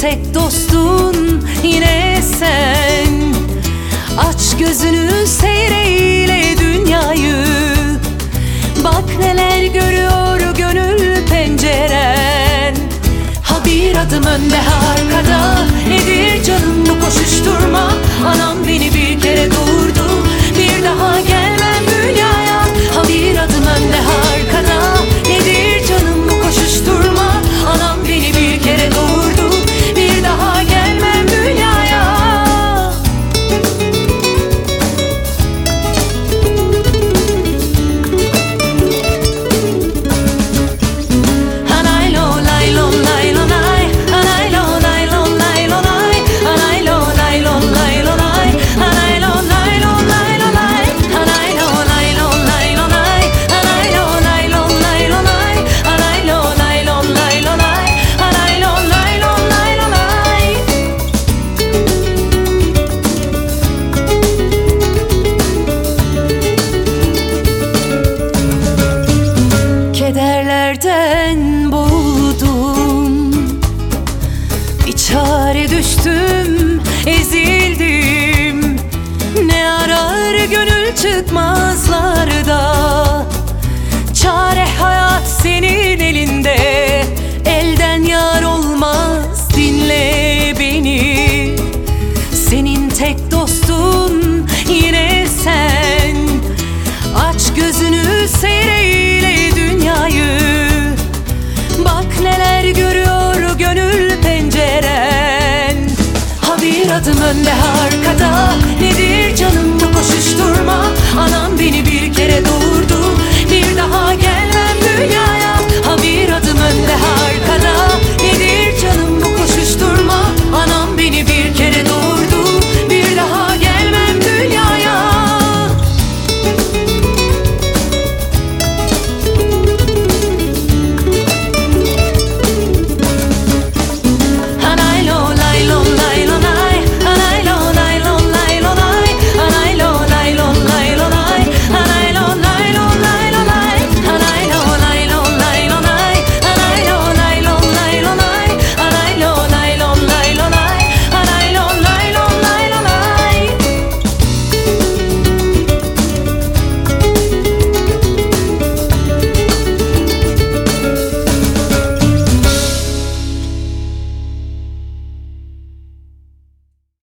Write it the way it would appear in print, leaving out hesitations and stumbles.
tek dostun yine sen. Aç gözünü, seyreyle dünyayı. Bak neler görüyor gönül penceren. Ha bir adım önde ha arkada, nedir canım bu koşuşturma? Anam beni bir kere doğurdu, bir daha gelmem dünyaya. Ha bir adım önde ha arkada, nedir canım bu koşuşturma? Anam beni bir kere doğurdu, bir daha gelmem dünyaya. Kederlerden boğuldum, bir çare düştüm, ezildim. Ne arar gönül çıkmazlarda, çare hayat senin elinde. Elden yar olmaz, dinle beni. Senin tek dostun yine sen. Aç gözünü, seyreyle dünyayı. Bak neler görüyor gönül penceren. Ha bir adım önde ha arkada, nedir canım bu koşuşturma? Anam beni bir kere doğurdu,